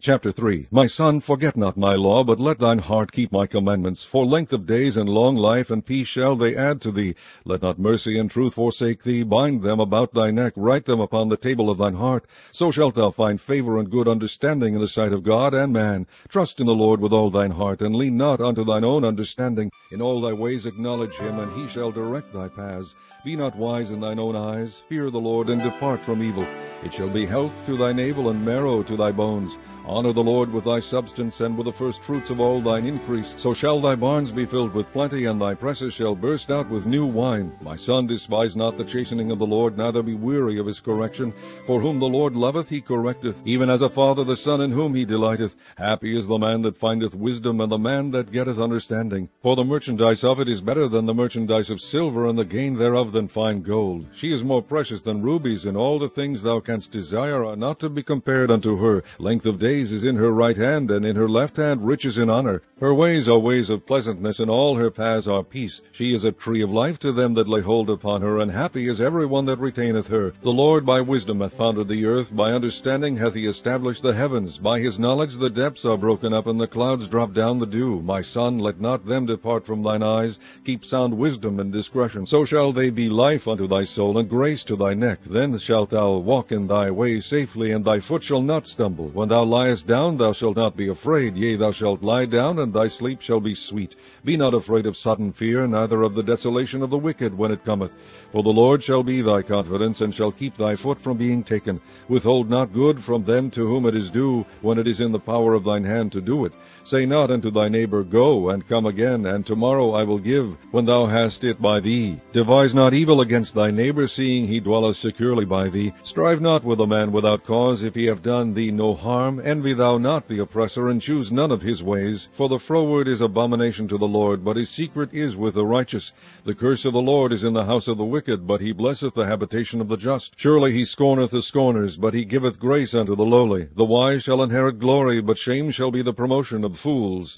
Chapter 3. My son, forget not my law, but let thine heart keep my commandments. For length of days and long life and peace shall they add to thee. Let not mercy and truth forsake thee. Bind them about thy neck, write them upon the table of thine heart. So shalt thou find favor and good understanding in the sight of God and man. Trust in the Lord with all thine heart, and lean not unto thine own understanding. In all thy ways acknowledge him, and he shall direct thy paths. Be not wise in thine own eyes. Fear the Lord, and depart from evil. It shall be health to thy navel, and marrow to thy bones. Honor the Lord with thy substance, and with the first fruits of all thine increase. So shall thy barns be filled with plenty, and thy presses shall burst out with new wine. My son, despise not the chastening of the Lord, neither be weary of his correction. For whom the Lord loveth he correcteth, even as a father the son in whom he delighteth. Happy is the man that findeth wisdom, and the man that getteth understanding. For the merchandise of it is better than the merchandise of silver, and the gain thereof than fine gold. She is more precious than rubies, and all the things thou canst desire are not to be compared unto her. Length of days is in her right hand, and in her left hand riches and honor. Her ways are ways of pleasantness, and all her paths are peace. She is a tree of life to them that lay hold upon her, and happy is every one that retaineth her. The Lord by wisdom hath founded the earth, by understanding hath he established the heavens. By his knowledge the depths are broken up, and the clouds drop down the dew. My son, let not them depart from thine eyes. Keep sound wisdom and discretion. So shall they be life unto thy soul, and grace to thy neck. Then shalt thou walk in thy way safely, and thy foot shall not stumble. When thou liest down, thou shalt not be afraid. Yea, thou shalt lie down, and thy sleep shall be sweet. Be not afraid of sudden fear, neither of the desolation of the wicked when it cometh. For the Lord shall be thy confidence, and shall keep thy foot from being taken. Withhold not good from them to whom it is due, when it is in the power of thine hand to do it. Say not unto thy neighbor, Go, and come again, and tomorrow I will give, when thou hast it by thee. Devise not evil against thy neighbor, seeing he dwelleth securely by thee. Strive not with a man without cause, if he have done thee no harm. Envy thou not the oppressor, and choose none of his ways. For the froward is abomination to the Lord, but his secret is with the righteous. The curse of the Lord is in the house of the wicked, but he blesseth the habitation of the just. Surely he scorneth the scorners, but he giveth grace unto the lowly. The wise shall inherit glory, but shame shall be the promotion of fools.